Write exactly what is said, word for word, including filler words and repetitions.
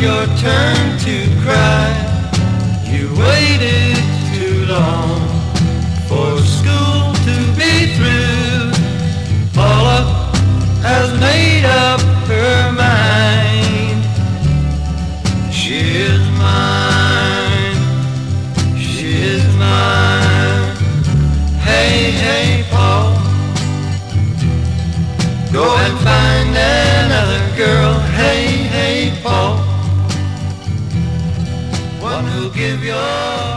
your turn to cry. You waited too long for school to be through. Paula has made up her mind. She is mine, she is mine. Hey, hey, Paul, go and find another girl. Hey, hey, Paul, one who'll give your